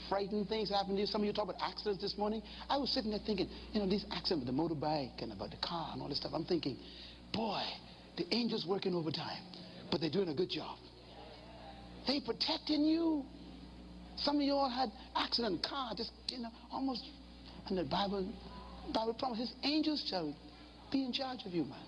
frightening things happen to you. Some of you talk about accidents this morning. I was sitting there thinking, these accidents with the motorbike and about the car and all this stuff. I'm thinking, boy, the angels working overtime, but they're doing a good job. They protecting you. Some of you all had accident car, just almost. And the Bible promises angels shall be in charge of you, man.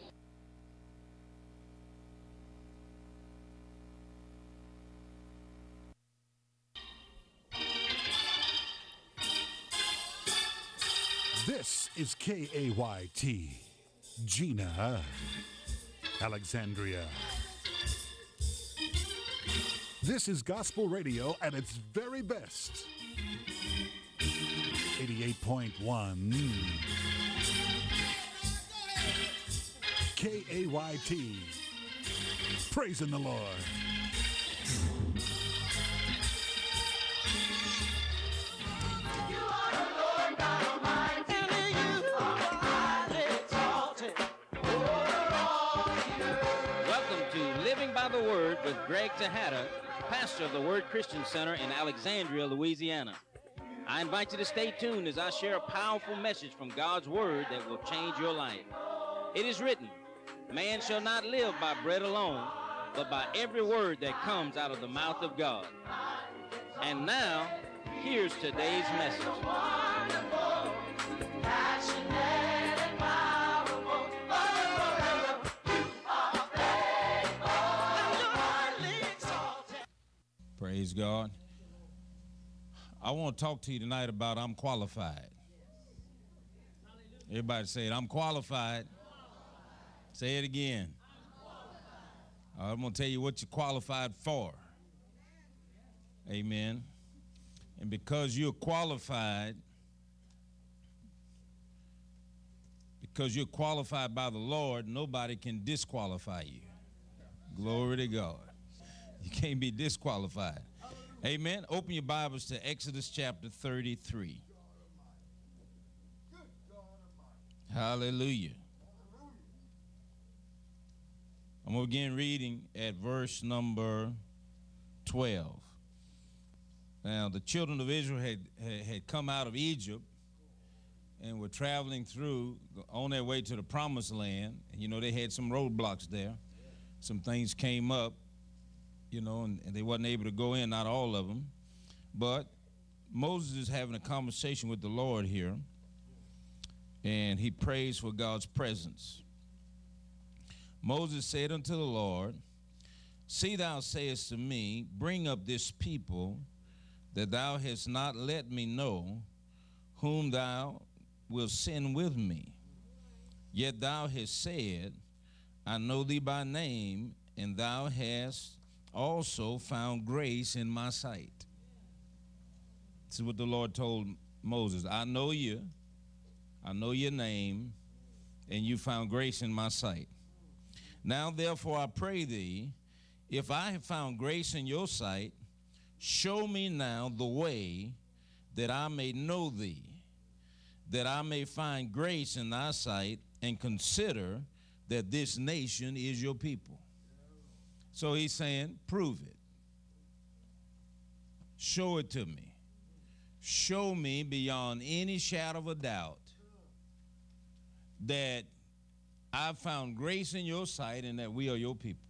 This is KAYT, Gina, Alexandria. This is gospel radio at its very best. 88.1 KAYT. Praising the Lord. Living by the Word with Greg Tejada, pastor of the Word Christian Center in Alexandria, Louisiana. I invite you to stay tuned as I share a powerful message from God's Word that will change your life. It is written, man shall not live by bread alone, but by every word that comes out of the mouth of God. And now, here's today's message. Praise God. I want to talk to you tonight about I'm qualified. Everybody say it. I'm qualified. Say it again. I'm going to tell you what you're qualified for. Amen. And because you're qualified by the Lord, nobody can disqualify you. Glory to God. You can't be disqualified. Amen. Open your Bibles to Exodus chapter 33. Hallelujah. I'm going to begin reading at verse number 12. Now, the children of Israel had come out of Egypt and were traveling through on their way to the promised land. And, they had some roadblocks there. Some things came up. And they wasn't able to go in, not all of them. But Moses is having a conversation with the Lord here, and he prays for God's presence. Moses said unto the Lord, see, thou sayest to me, bring up this people, that thou hast not let me know whom thou wilt send with me. Yet thou hast said, I know thee by name, and thou hast also found grace in my sight. This is what the Lord told Moses. I know you, I know your name, and you found grace in my sight. Now therefore I pray thee, if I have found grace in your sight, show me now the way that I may know thee, that I may find grace in thy sight, and consider that this nation is your people. So he's saying, prove it. Show it to me. Show me beyond any shadow of a doubt that I've found grace in your sight and that we are your people.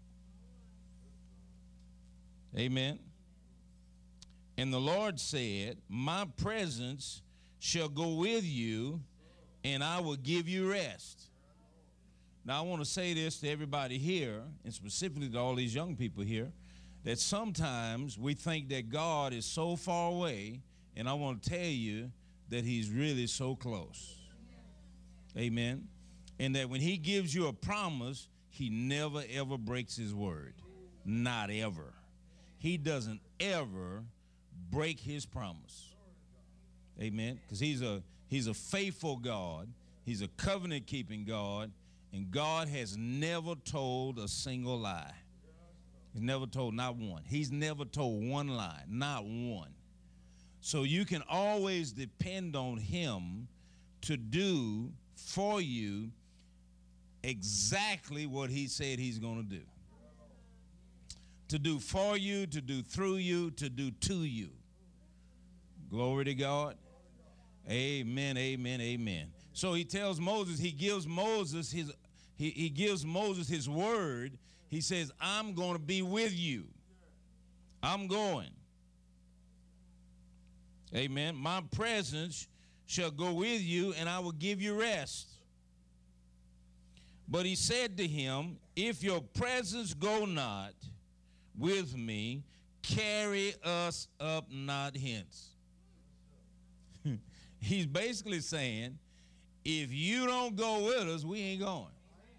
Amen. And the Lord said, my presence shall go with you, and I will give you rest. Now, I want to say this to everybody here, and specifically to all these young people here, that sometimes we think that God is so far away, and I want to tell you that he's really so close. Amen. And that when he gives you a promise, he never, ever breaks his word. Not ever. He doesn't ever break his promise. Amen. Because he's a faithful God. He's a covenant-keeping God. And God has never told a single lie. He's never told not one. He's never told one lie, not one. So you can always depend on him to do for you exactly what he said he's going to do. To do for you, to do through you, to do to you. Glory to God. Amen, amen, amen. So he tells Moses, he gives Moses his word. He says, I'm going to be with you. I'm going. Amen. My presence shall go with you, and I will give you rest. But he said to him, if your presence go not with me, carry us up not hence. He's basically saying, if you don't go with us, we ain't going.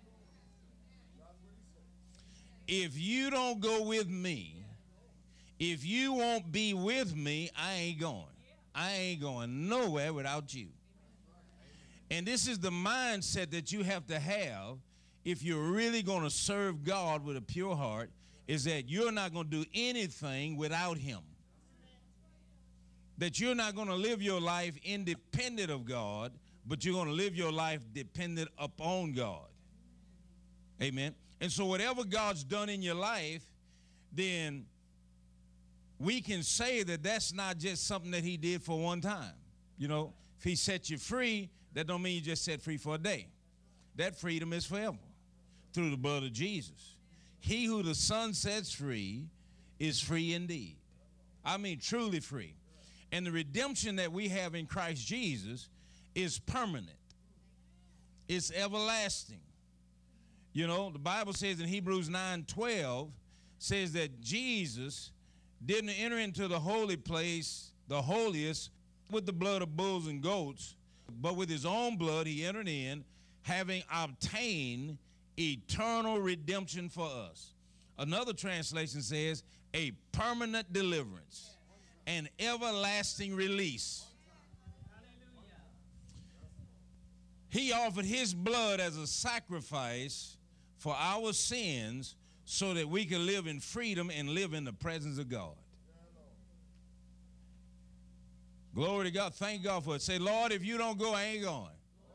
If you don't go with me, if you won't be with me, I ain't going. I ain't going nowhere without you. And this is the mindset that you have to have if you're really going to serve God with a pure heart, is that you're not going to do anything without him. That you're not going to live your life independent of God, but you're going to live your life dependent upon God. Amen. And so whatever God's done in your life, then we can say that that's not just something that he did for one time. You know, if he set you free, that don't mean you just set free for a day. That freedom is forever through the blood of Jesus. He who the Son sets free is free indeed. I mean, truly free. And the redemption that we have in Christ Jesus is permanent. It's everlasting. You know, the Bible says in Hebrews 9:12, says that Jesus didn't enter into the holy place, the holiest, with the blood of bulls and goats, but with his own blood he entered in, having obtained eternal redemption for us. Another translation says a permanent deliverance, an everlasting release. He offered his blood as a sacrifice for our sins so that we can live in freedom and live in the presence of God. Glory to God. Thank God for it. Say, Lord, if you don't go, I ain't going.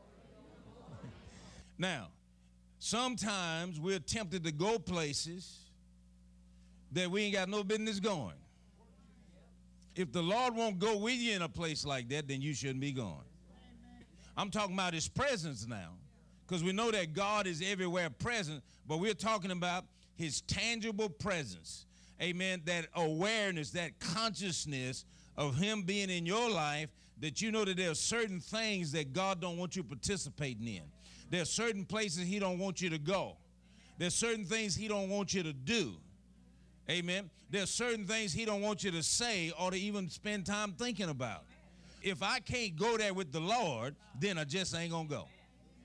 Now, sometimes we're tempted to go places that we ain't got no business going. If the Lord won't go with you in a place like that, then you shouldn't be going. I'm talking about his presence now, because we know that God is everywhere present, but we're talking about his tangible presence. Amen. That awareness, that consciousness of him being in your life, that you know that there are certain things that God don't want you participating in. There are certain places he don't want you to go. There's certain things he don't want you to do. Amen. There's certain things he don't want you to say or to even spend time thinking about. If I can't go there with the Lord, then I just ain't gonna go.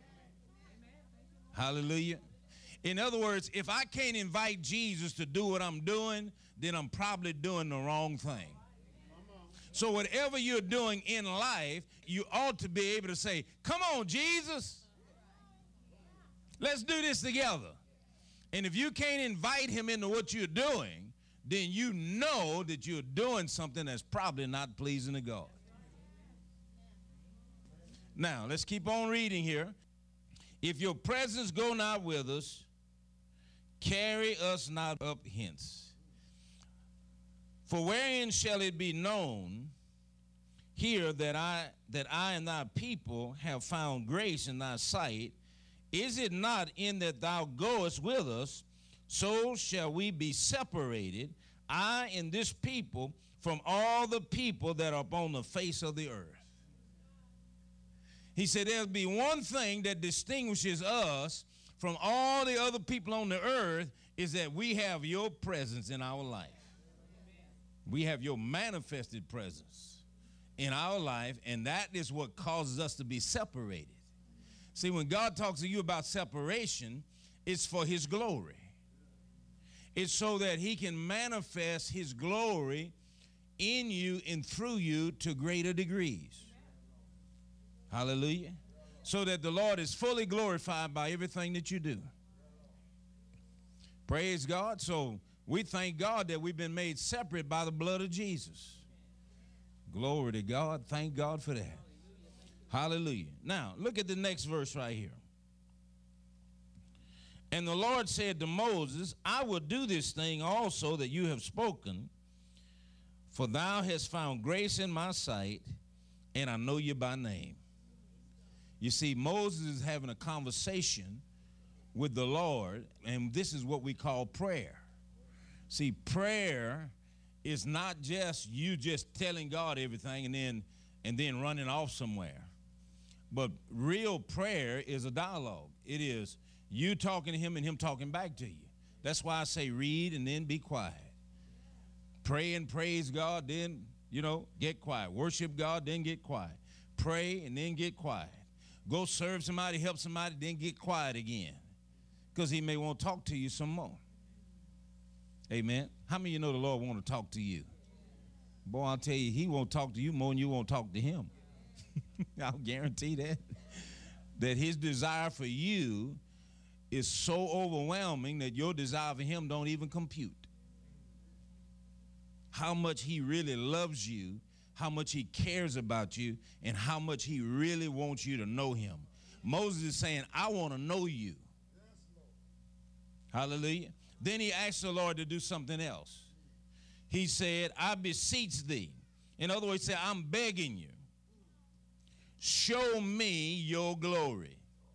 Hallelujah. In other words, if I can't invite Jesus to do what I'm doing, then I'm probably doing the wrong thing. So whatever you're doing in life, you ought to be able to say, come on, Jesus. Let's do this together. And if you can't invite him into what you're doing, then you know that you're doing something that's probably not pleasing to God. Now, let's keep on reading here. If your presence go not with us, carry us not up hence. For wherein shall it be known here that I and thy people have found grace in thy sight? Is it not in that thou goest with us, so shall we be separated, I and this people, from all the people that are upon the face of the earth? He said there'll be one thing that distinguishes us from all the other people on the earth, is that we have your presence in our life. We have your manifested presence in our life, and that is what causes us to be separated. See, when God talks to you about separation, it's for his glory. It's so that he can manifest his glory in you and through you to greater degrees. Hallelujah. So that the Lord is fully glorified by everything that you do. Praise God. So we thank God that we've been made separate by the blood of Jesus. Glory to God. Thank God for that. Hallelujah. Now, look at the next verse right here. And the Lord said to Moses, I will do this thing also that you have spoken, For thou hast found grace in my sight, and I know you by name. You see, Moses is having a conversation with the Lord, and this is what we call prayer. See, prayer is not just you just telling God everything and then running off somewhere. But real prayer is a dialogue. It is you talking to him and him talking back to you. That's why I say read and then be quiet. Pray and praise God, then, get quiet. Worship God, then get quiet. Pray and then get quiet. Go serve somebody, help somebody, then get quiet again. Because he may want to talk to you some more. Amen. How many of you know the Lord want to talk to you? Boy, I'll tell you, he won't talk to you more than you won't talk to him. I'll guarantee that. That his desire for you is so overwhelming that your desire for him don't even compute. How much he really loves you, how much he cares about you, and how much he really wants you to know him. Moses is saying, I want to know you. Hallelujah. Then he asked the Lord to do something else. He said, I beseech thee. In other words, he said, I'm begging you. Show me your glory.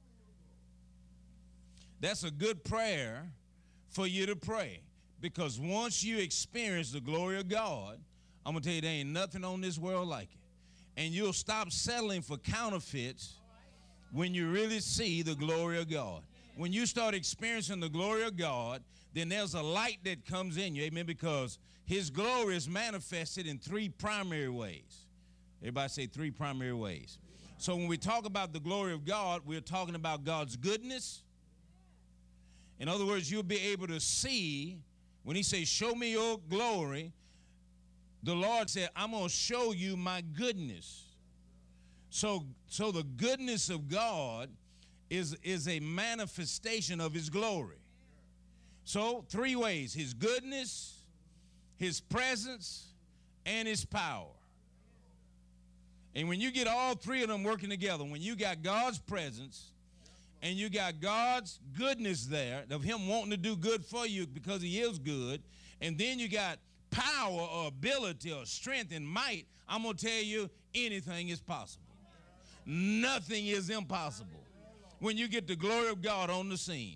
That's a good prayer for you to pray. Because once you experience the glory of God, I'm going to tell you, there ain't nothing on this world like it. And you'll stop settling for counterfeits when you really see the glory of God. When you start experiencing the glory of God, then there's a light that comes in you, amen, because his glory is manifested in three primary ways. Everybody say three primary ways. So when we talk about the glory of God, we're talking about God's goodness. In other words, you'll be able to see, when he says, show me your glory, the Lord said, I'm going to show you my goodness. So the goodness of God is a manifestation of his glory. So three ways: his goodness, his presence, and his power. And when you get all three of them working together, when you got God's presence and you got God's goodness there, of him wanting to do good for you because he is good, and then you got power or ability or strength and might, I'm going to tell you, anything is possible. Nothing is impossible when you get the glory of God on the scene.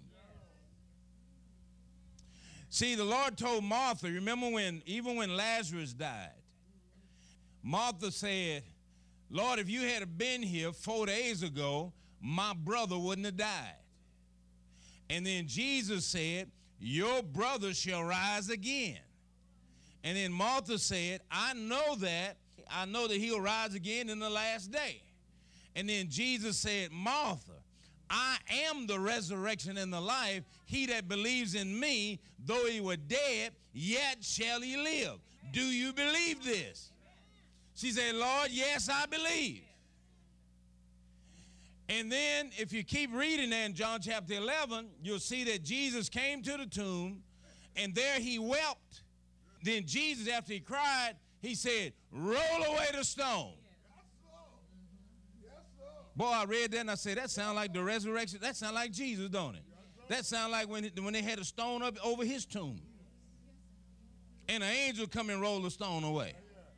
See, the Lord told Martha, remember even when Lazarus died, Martha said, Lord, if you had been here 4 days ago, my brother wouldn't have died. And then Jesus said, your brother shall rise again. And then Martha said, I know that he'll rise again in the last day. And then Jesus said, Martha, I am the resurrection and the life. He that believes in me, though he were dead, yet shall he live. Do you believe this? She said, Lord, yes, I believe. And then if you keep reading there in John chapter 11, you'll see that Jesus came to the tomb, and there he wept. Then Jesus, after he cried, he said, roll away the stone. Boy, I read that and I said, that sounds like the resurrection. That sounds like Jesus, don't it? That sounds like when they had a stone up over his tomb. And an angel come and roll the stone away.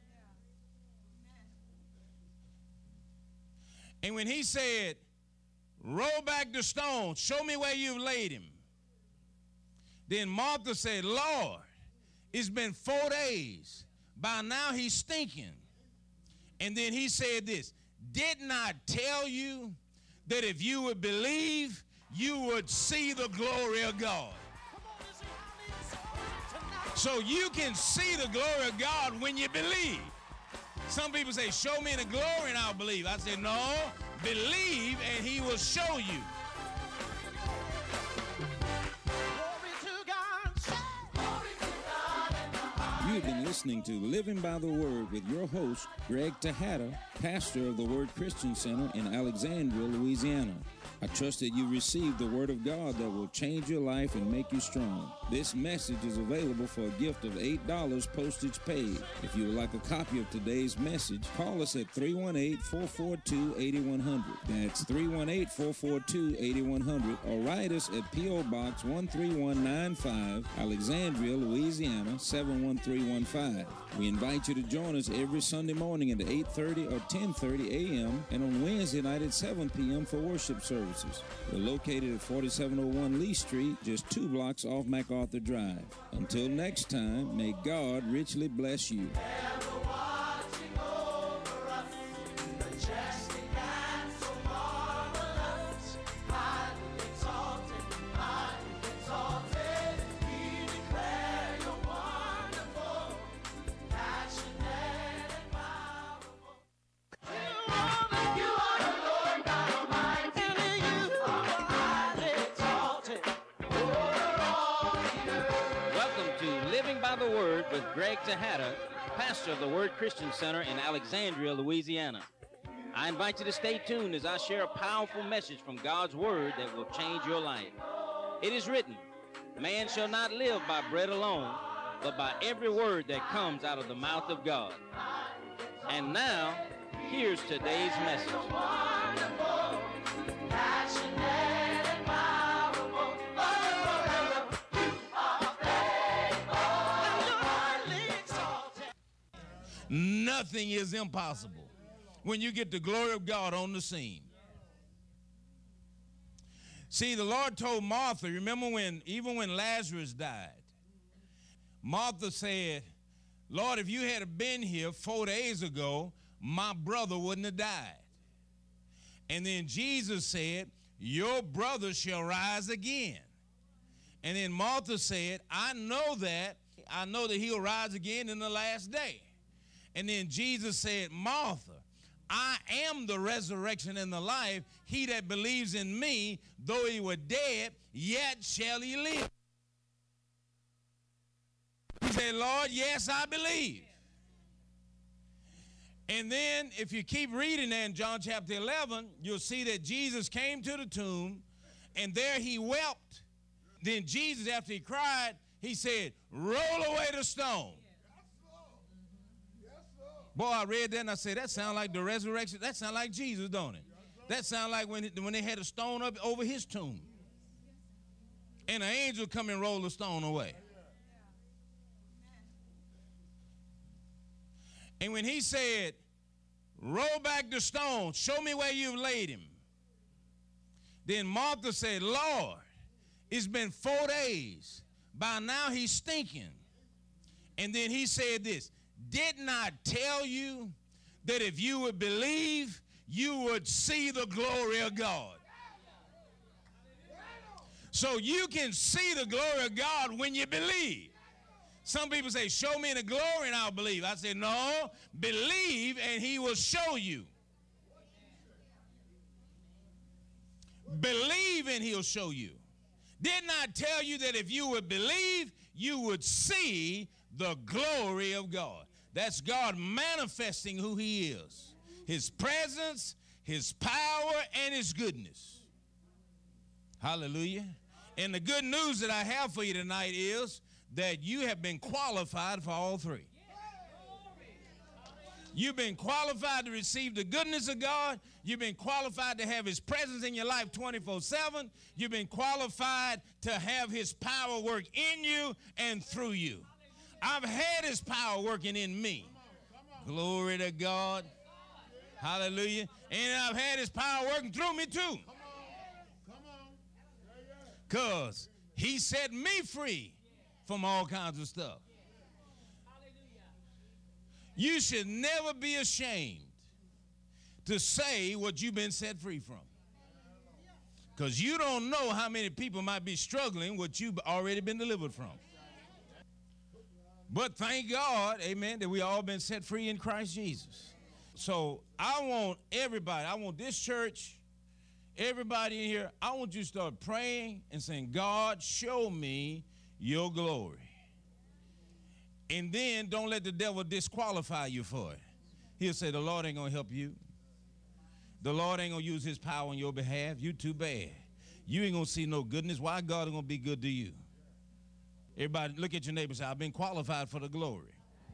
And when he said, roll back the stone, show me where you've laid him. Then Martha said, Lord, it's been 4 days. By now he's stinking. And then he said this, didn't I tell you that if you would believe, you would see the glory of God? So you can see the glory of God when you believe. Some people say, show me the glory and I'll believe. I say, no, believe and he will show you. You've been listening to Living by the Word with your host, Greg Tejada, pastor of the Word Christian Center in Alexandria, Louisiana. I trust that you received the Word of God that will change your life and make you strong. This message is available for a gift of $8 postage paid. If you would like a copy of today's message, call us at 318-442-8100. That's 318-442-8100, or write us at P.O. Box 13195, Alexandria, Louisiana 71310. 1015. We invite you to join us every Sunday morning at 8:30 or 10:30 a.m. and on Wednesday night at 7 p.m. for worship services. We're located at 4701 Lee Street, just 2 blocks off MacArthur Drive. Until next time, may God richly bless you. With Greg Tejada, pastor of the Word Christian Center in Alexandria, Louisiana. I invite you to stay tuned as I share a powerful message from God's Word that will change your life. It is written, man shall not live by bread alone, but by every word that comes out of the mouth of God. And now, here's today's message. Nothing is impossible when you get the glory of God on the scene. See, the Lord told Martha, remember even when Lazarus died, Martha said, Lord, if you had been here 4 days ago, my brother wouldn't have died. And then Jesus said, your brother shall rise again. And then Martha said, I know that he'll rise again in the last day. And then Jesus said, Martha, I am the resurrection and the life. He that believes in me, though he were dead, yet shall he live. He said, Lord, yes, I believe. And then if you keep reading there in John chapter 11, you'll see that Jesus came to the tomb, and there he wept. Then Jesus, after he cried, he said, roll away the stone. Boy, I read that and I said, that sounds like the resurrection. That sounds like Jesus, don't it? That sounds like when they had a stone up over his tomb. And an angel come and roll the stone away. And when he said, roll back the stone, show me where you've laid him. Then Martha said, Lord, it's been 4 days. By now he's stinking. And then he said this, didn't I tell you that if you would believe, you would see the glory of God? So you can see the glory of God when you believe. Some people say, show me the glory and I'll believe. I say, no, believe and he will show you. Believe and he'll show you. Didn't I tell you that if you would believe, you would see the glory of God? That's God manifesting who he is, his presence, his power, and his goodness. Hallelujah. And the good news that I have for you tonight is that you have been qualified for all three. You've been qualified to receive the goodness of God. You've been qualified to have his presence in your life 24/7. You've been qualified to have his power work in you and through you. I've had his power working in me. Glory to God. Hallelujah. And I've had his power working through me too. Because he set me free from all kinds of stuff. You should never be ashamed to say what you've been set free from. Because you don't know how many people might be struggling what you've already been delivered from. But thank God, amen, that we all been set free in Christ Jesus. So I want everybody, I want this church, everybody in here, I want you to start praying and saying, God, show me your glory. And then don't let the devil disqualify you for it. He'll say, the Lord ain't going to help you. The Lord ain't going to use his power on your behalf. You too bad. You ain't going to see no goodness. Why God is going to be good to you? Everybody look at your neighbor and say, I've been qualified for the glory.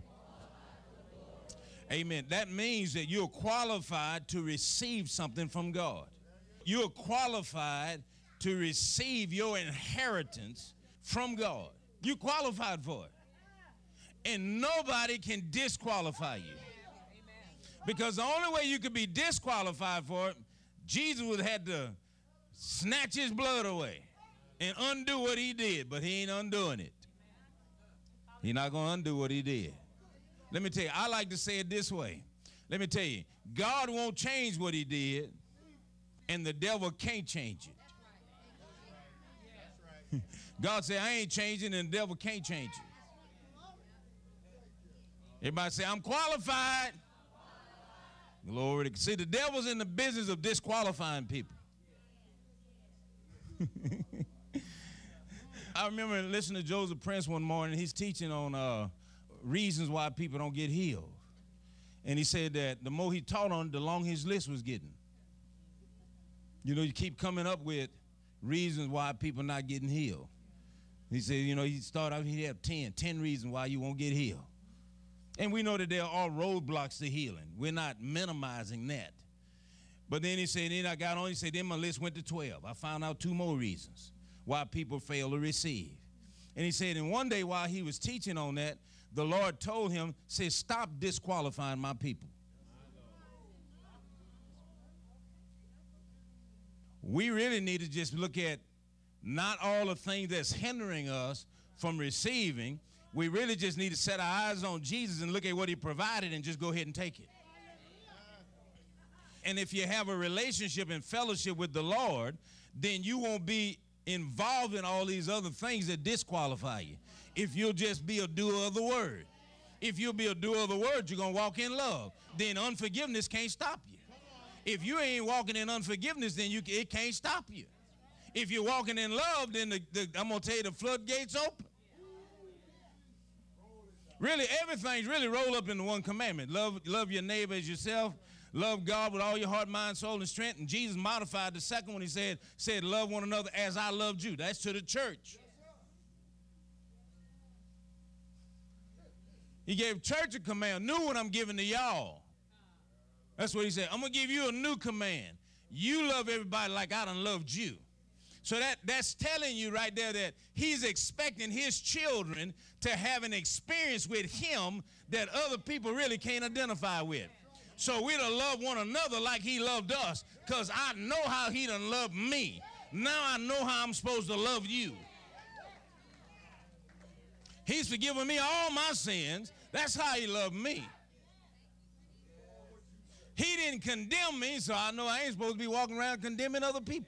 Amen. That means that you're qualified to receive something from God. You're qualified to receive your inheritance from God. You're qualified for it. And nobody can disqualify you. Because the only way you could be disqualified for it, Jesus would have had to snatch his blood away and undo what he did, but he ain't undoing it. He's not going to undo what he did. Let me tell you, I like to say it this way. Let me tell you, God won't change what he did, and the devil can't change it. God said, I ain't changing, and the devil can't change it. Everybody say, I'm qualified. Glory to. See, the devil's in the business of disqualifying people. I remember listening to Joseph Prince one morning. He's teaching on reasons why people don't get healed. And he said that the more he taught on it, the longer his list was getting. You know, you keep coming up with reasons why people not getting healed. He said, you know, he started out, he had 10 reasons why you won't get healed. And we know that there are all roadblocks to healing. We're not minimizing that. But then he said, then I got on, he said, then my list went to 12. I found out 2 more reasons why people fail to receive. And he said, and one day while he was teaching on that, the Lord told him, said, stop disqualifying my people. We really need to just look at not all the things that's hindering us from receiving. We really just need to set our eyes on Jesus and look at what he provided and just go ahead and take it. And if you have a relationship and fellowship with the Lord, then you won't be involved in all these other things that disqualify you. If you'll just be a doer of the word. If you'll be a doer of the word, you're going to walk in love. Then unforgiveness can't stop you. If you ain't walking in unforgiveness, then it can't stop you. If you're walking in love, then I'm going to tell you the floodgates open. Really, everything's really rolled up into one commandment. Love your neighbor as yourself. Love God with all your heart, mind, soul, and strength. And Jesus modified the second one. He said, love one another as I loved you. That's to the church. He gave church a command, new one I'm giving to y'all. That's what he said. I'm going to give you a new command. You love everybody like I done loved you. So that's telling you right there that he's expecting his children to have an experience with him that other people really can't identify with. So we're to love one another like he loved us, because I know how he done loved me. Now I know how I'm supposed to love you. He's forgiven me all my sins. That's how he loved me. He didn't condemn me, so I know I ain't supposed to be walking around condemning other people.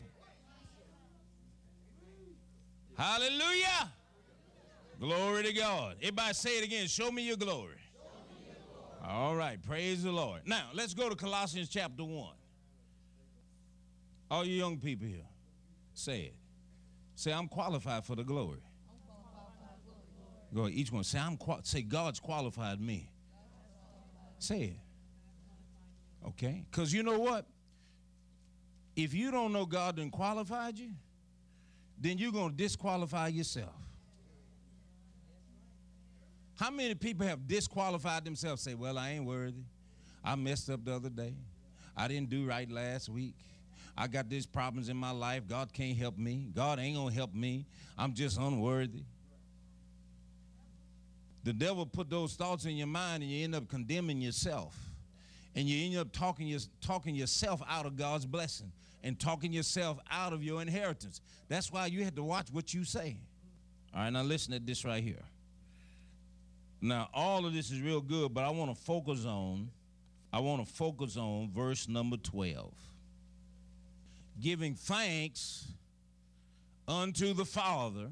Hallelujah. Glory to God. Everybody say it again. Show me your glory. All right. Praise the Lord. Now, let's go to Colossians chapter 1. All you young people here, say it. Say, I'm qualified for the glory. Go ahead, each one. Say, God's qualified me. Say it. Okay? Because you know what? If you don't know God done qualified you, then you're going to disqualify yourself. How many people have disqualified themselves? Say, well, I ain't worthy. I messed up the other day. I didn't do right last week. I got these problems in my life. God can't help me. God ain't going to help me. I'm just unworthy. The devil put those thoughts in your mind, and you end up condemning yourself. And you end up talking yourself out of God's blessing and talking yourself out of your inheritance. That's why you have to watch what you say. All right, now listen to this right here. Now, all of this is real good, but I want to focus on verse number 12. Giving thanks unto the Father,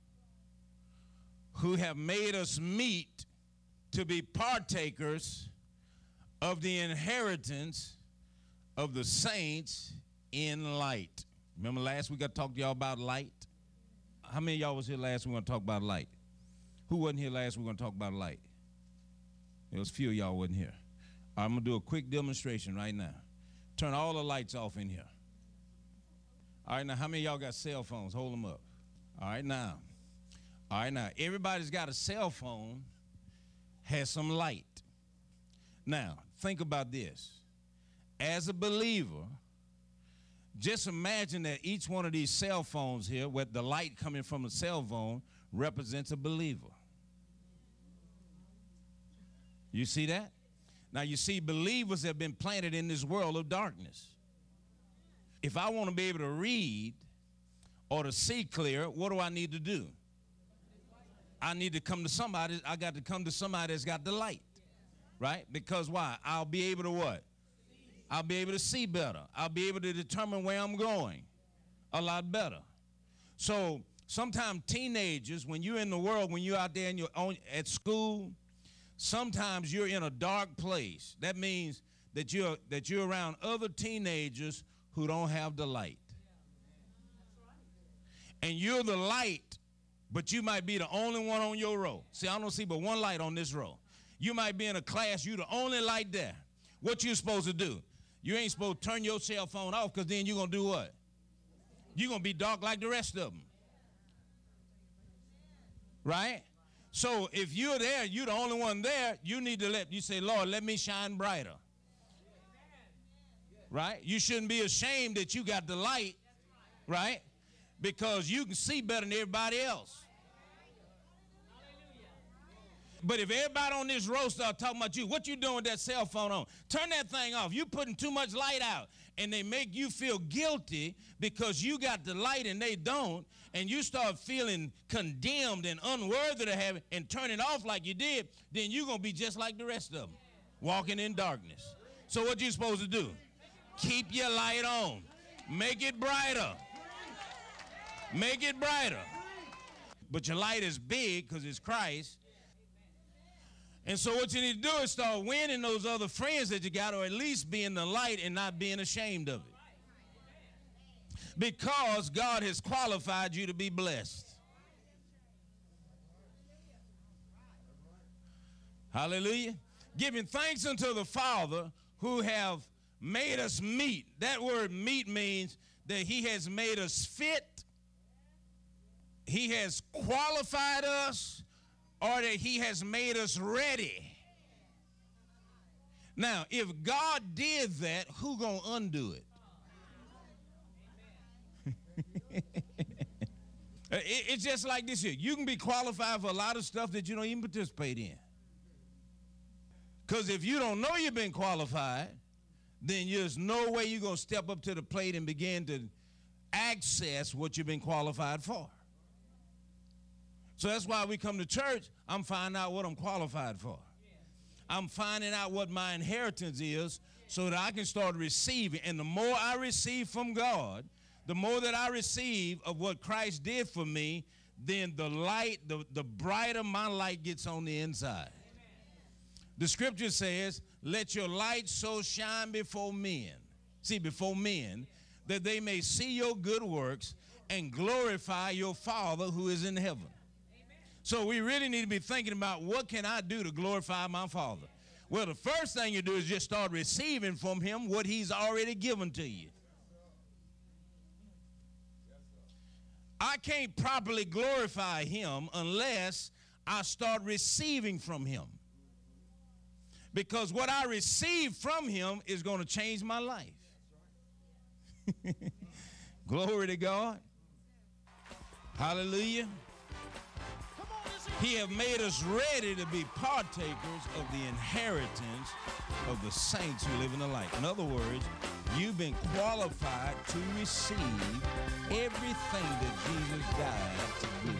who have made us meet to be partakers of the inheritance of the saints in light. Remember last week I talked to y'all about light? How many of y'all was here last week we're going to talk about light? Who wasn't here last week we're going to talk about light? There was a few of y'all wasn't here. All right, I'm going to do a quick demonstration right now. Turn all the lights off in here. All right, now how many of y'all got cell phones? Hold them up. All right, now. Everybody's got a cell phone, has some light. Now, think about this. As a believer, just imagine that each one of these cell phones here, with the light coming from a cell phone, represents a believer. You see that? Now, you see, believers have been planted in this world of darkness. If I want to be able to read or to see clear, what do I need to do? I need to come to somebody. I got to come to somebody that's got the light, right? Because why? I'll be able to what? I'll be able to see better. I'll be able to determine where I'm going a lot better. So sometimes teenagers, when you're in the world, when you're out there and you're at school, sometimes you're in a dark place. That means that you're around other teenagers who don't have the light. And you're the light, but you might be the only one on your row. See, I don't see but one light on this row. You might be in a class, you're the only light there. What you supposed to do? You ain't supposed to turn your cell phone off, because then you're going to do what? You're going to be dark like the rest of them. Right? So if you're there, you're the only one there, you need to you say, Lord, let me shine brighter. Right? You shouldn't be ashamed that you got the light, right? Because you can see better than everybody else. But if everybody on this row start talking about you, what you doing with that cell phone on? Turn that thing off. You putting too much light out. And they make you feel guilty because you got the light and they don't. And you start feeling condemned and unworthy to have it and turn it off like you did, then you're going to be just like the rest of them, walking in darkness. So what you supposed to do? Keep your light on. Make it brighter. Make it brighter. But your light is big because it's Christ. And so what you need to do is start winning those other friends that you got, or at least be in the light and not being ashamed of it. Because God has qualified you to be blessed. Hallelujah. Giving thanks unto the Father who have made us meet. That word meet means that he has made us fit. He has qualified us, or that he has made us ready. Now, if God did that, who gonna undo it? It's just like this here. You can be qualified for a lot of stuff that you don't even participate in. Because if you don't know you've been qualified, then there's no way you're going to step up to the plate and begin to access what you've been qualified for. So that's why we come to church. I'm finding out what I'm qualified for. I'm finding out what my inheritance is so that I can start receiving. And the more I receive from God, the more that I receive of what Christ did for me, then the light, the brighter my light gets on the inside. The scripture says, let your light so shine before men. See, before men, that they may see your good works and glorify your Father who is in heaven. So we really need to be thinking about, what can I do to glorify my Father? Well, the first thing you do is just start receiving from him what he's already given to you. I can't properly glorify him unless I start receiving from him. Because what I receive from him is going to change my life. Glory to God. Hallelujah. He have made us ready to be partakers of the inheritance of the saints who live in the light. In other words, you've been qualified to receive everything that Jesus died to give you.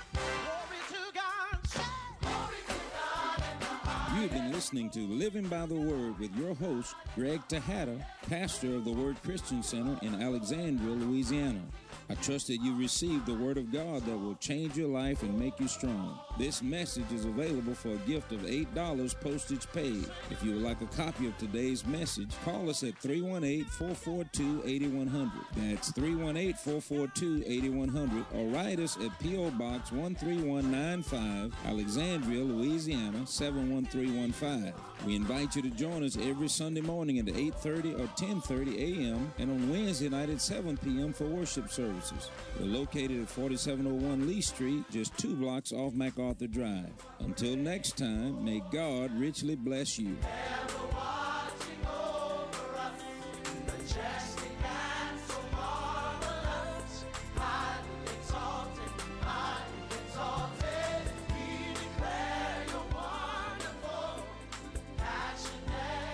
You've been listening to Living by the Word with your host, Greg Tejada, pastor of the Word Christian Center in Alexandria, Louisiana. I trust that you received the Word of God that will change your life and make you strong. This message is available for a gift of $8 postage paid. If you would like a copy of today's message, call us at 318-442-8100. That's 318-442-8100, or write us at P.O. Box 13195, Alexandria, Louisiana 71315. We invite you to join us every Sunday morning at 8:30 or 10:30 a.m. and on Wednesday night at 7 p.m. for worship services. We're located at 4701 Lee Street, just 2 blocks off MacArthur Drive. Until next time, may God richly bless you.